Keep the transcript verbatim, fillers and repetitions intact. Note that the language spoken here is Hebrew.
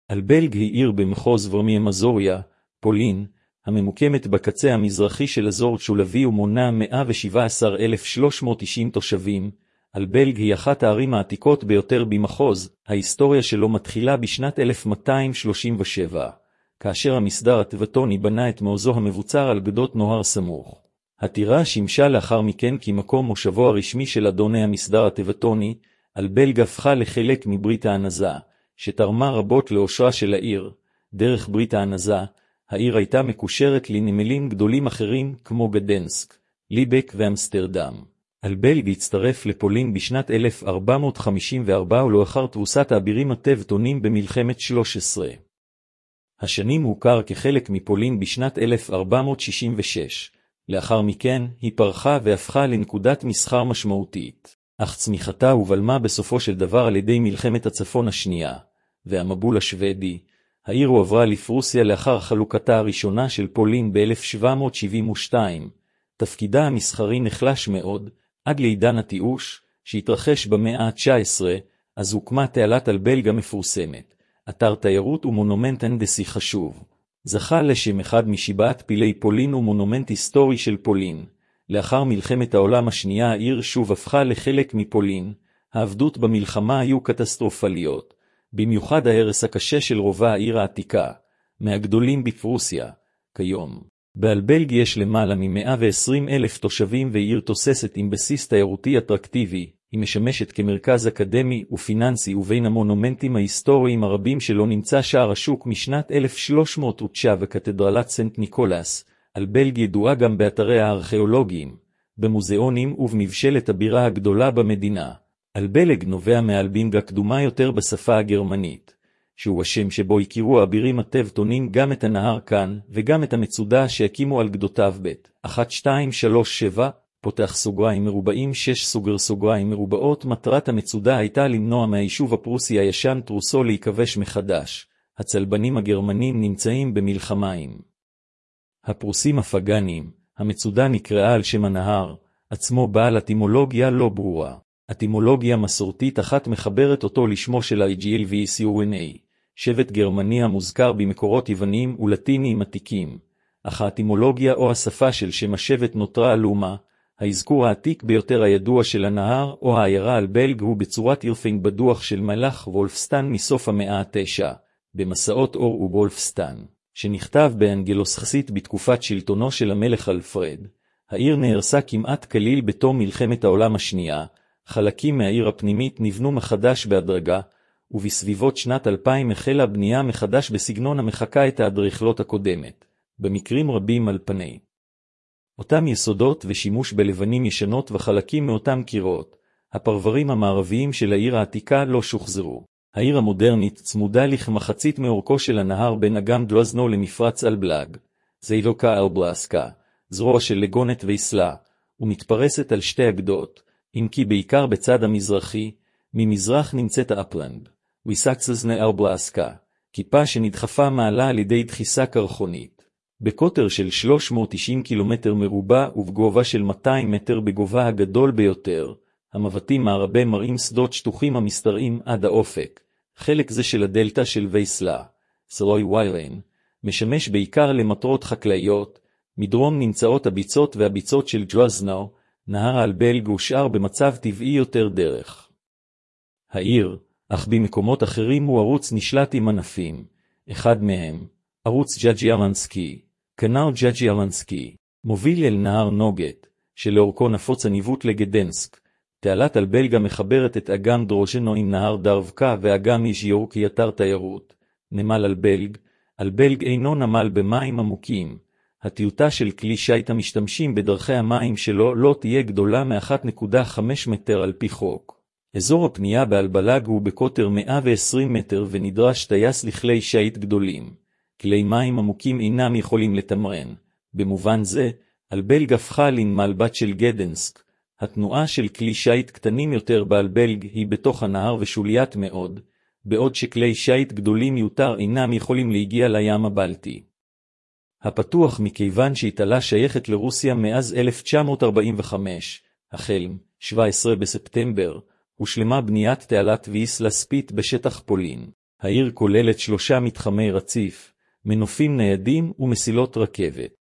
אלבלג היא עיר במחוז ורמיה מזוריה, פולין, הממוקמת בקצה המזרחי של אזור שולבי ומונה מאה שבע עשרה אלף שלוש מאות תשעים תושבים. אלבלג היא אחת הערים העתיקות ביותר במחוז, ההיסטוריה שלו מתחילה בשנת אלף מאתיים שלושים ושבע, כאשר המסדר הטבטוני בנה את מעוזו המבוצר על גדות נהר סמוך. הטירה שימשה לאחר מכן כמקום מושבו הרשמי של אדוני המסדר הטבטוני. אלבלג הפכה לחלק מברית הענזה, שתרמה רבות לאושרה של העיר. דרך ברית הענזה, העיר הייתה מקושרת לנמלים גדולים אחרים כמו גדנסק, ליבק ואמסטרדם. אלבלג הצטרף לפולין בשנת אלף ארבע מאות חמישים וארבע ולאחר תבוסת האבירים הטבטונים במלחמת שלוש עשרה. השנים הוכר כחלק מפולין בשנת אלף ארבע מאות שישים ושש. לאחר מכן היא פרחה והפכה לנקודת מסחר משמעותית. אך צמיחתה הובלמה בסופו של דבר על ידי מלחמת הצפון השנייה, והמבול השוודי. העיר הועברה לפרוסיה לאחר חלוקתה הראשונה של פולין ב-אלף שבע מאות שבעים ושתיים. תפקידה המסחרי נחלש מאוד, עד לעידן התיאוש, שהתרחש במאה ה-תשע עשרה, אז הוקמה תעלת אלבלג המפורסמת, אתר תיירות ומונומנט הנדסי חשוב. זכה לשם אחד משבעת פילי פולין ומונומנט היסטורי של פולין. לאחר מלחמת העולם השנייה העיר שוב הפכה לחלק מפולין. העבדות במלחמה היו קטסטרופליות, במיוחד ההרס הקשה של רובע העיר העתיקה, מהגדולים בפרוסיה. כיום, באלבלג יש למעלה מ-מאה ועשרים אלף תושבים ועיר תוססת עם בסיס תיירותי אטרקטיבי. היא משמשת כמרכז אקדמי ופיננסי, ובין המונומנטים ההיסטוריים הרבים שלו נמצא שער השוק משנת אלף שלוש מאות ותשע וקתדרלת סנט ניקולס. אלבלג ידועה גם באתריה הארכיאולוגיים, במוזיאונים ובמבשלת הבירה הגדולה במדינה. אלבלג נובע מאלבינג הקדומה יותר בשפה הגרמנית, שהוא השם שבו הכירו האבירים הטבטונים גם את הנהר כאן וגם את המצודה שהקימו על גדותיו. ב אחת שתיים שלוש שבע פותח סוגריים מרובעים שש סוגר סוגריים מרובעות. מטרת המצודה הייתה למנוע מהיישוב הפרוסי הישן טרוסו להיכבש מחדש. הצלבנים הגרמנים נמצאים במלחמה עם הפרוסים הפגנים. המצודה נקראה על שם הנהר עצמו בעל אטימולוגיה לא ברורה. אטימולוגיה מסורתית אחת מחברת אותו לשמו של איגלווסונה, שבט גרמני המוזכר במקורות יווניים ולטיניים עתיקים. אך האטימולוגיה או השפה של שם השבט נותרה עלומה. האזכור העתיק ביותר הידוע של הנהר או העיירה אלבלג הוא בצורת ירפינג בדוח של מלך וולפסטן מסוף המאה התשע, במסעות אור ובולפסטן, שנכתב באנגלוסכסית בתקופת שלטונו של המלך אלפרד. העיר נהרסה כמעט כליל בתום מלחמת העולם השנייה. חלקים מהעיר הפנימית נבנו מחדש בהדרגה, ובסביבות שנת אלפיים החלה בנייה מחדש בסגנון המחקה את האדריכלות הקודמת, במקרים רבים על פני אותם יסודות ושימוש בלבנים ישנות וחלקים מאותם קירות. הפרברים המערביים של העיר העתיקה לא שוחזרו. העיר המודרנית צמודה לכמחצית מאורכו של הנהר בין אגם דלוזנו למפרץ אלבלג, זיילוקה אלבלסקה, זרוע של לגונת ויסלה, ומתפרסת על שתי אגדות, אם כי בעיקר בצד המזרחי. ממזרח נמצאת אפלנד, ויסקסזנה אלבלסקה, כיפה שנדחפה מעלה על ידי דחיסה קרחונית. בקוטר של שלוש מאות ותשעים קילומטר מרובע ובגובה של מאתיים מטר בגובה הגדול ביותר, המבטים מערבה מראים שדות שטוחים המסתרעים עד האופק. חלק זה של הדלטה של וייסלה, סלוי ויירן, משמש בעיקר למטרות חקלאיות. מדרום נמצאות הביצות והביצות של ג'וזנאו. נהר האלבלג הושאר במצב טבעי יותר דרך העיר, אך במקומות אחרים הוא ערוץ נשלט עם ענפים. אחד מהם, ערוץ ג'אג'יאלנסקי, כנר ג'אג'יאלנסקי, מוביל אל נהר נוגט, שלאורכו נפוץ הניווט לגדנסק. תעלת אלבלג מחברת את אגם דרוז'נו עם נהר דרבקה ואגם איז'יור כאתר תיירות. נמל אלבלג, אלבלג אינו נמל במים עמוקים. הטיוטה של כלי שיט המשתמשים בדרכי המים שלו לא תהיה גדולה מ-אחת נקודה חמש מטר על פי חוק. אזור הפנייה באלבלג הוא בקוטר מאה ועשרים מטר ונדרש טייס לכלי שיט גדולים. כלי מים עמוקים אינם יכולים לתמרן. במובן זה, אלבלג הפכה לנמל בת של גדנסק. התנועה של כלי שיט קטנים יותר באלבלג היא בתוך הנהר ושוליית מאוד, בעוד שכלי שיט גדולים יותר אינם יכולים להגיע לים הבלטי הפתוח, מכיוון שהתעלה שייכת לרוסיה מאז אלף תשע מאות ארבעים וחמש. החל שבעה עשר בספטמבר הושלמה בניית תעלת ויסלה ספית בשטח פולין. העיר כוללת שלושה מתחמי רציף, מנופים ניידים ומסילות רכבת.